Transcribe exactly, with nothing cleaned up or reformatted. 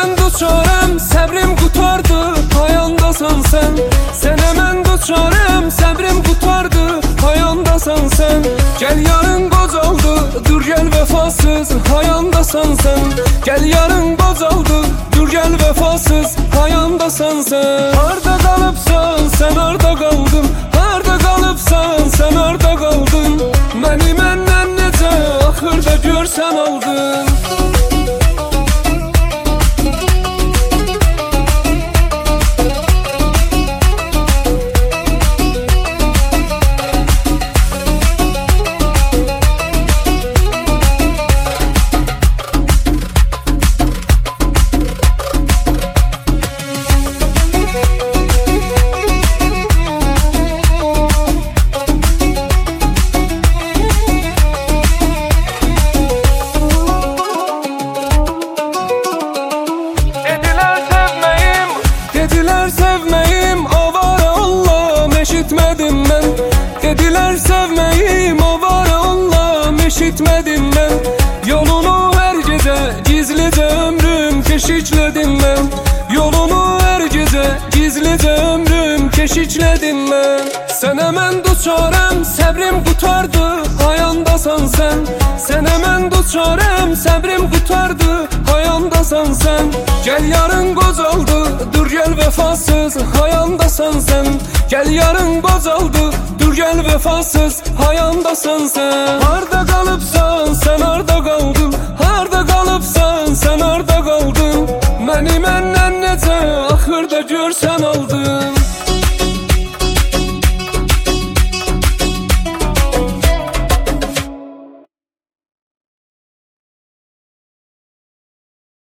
mən duçarəm, səbrim qutardı, hayandasan sən. Sənə mən duçarəm, səbrim qutardı, hayandasan sən. Gəl yarın qocaldı, dur gəl vəfasız, hayandasan sən. Gəl yarın qocaldı, dur gəl vəfasız, hayandasan sən. Harda qalıbsan, sən harda qaldın, harda qalıbsan, sən harda qaldın. Məni məndən necə axırda görsən aldın. Sevməyim avara Allah'ım eşitmədim mən. Dedilər sevməyim avara Allah'ım eşitmədim mən. Yolunu hər gecə gizlicə ömrüm keşiklədim mən. Yolunu hər gecə gizlicə ömrüm keşiklədim mən. Sənə mən duçarəm, səbrim qutardı, hayandasan sən. Sənə mən duçarəm, səbrim qutardı, hayandasan sən. Gəl yarın qocaldı, dur gəl vəfasız, hayandasan sən. Gəl yarın qocaldı, dur gəl vəfasız, hayandasan sən. Harda qalıbsan, sən harda qaldın, harda qalıbsan, sən harda qaldın. Məni məndən necə axırda görsən aldın.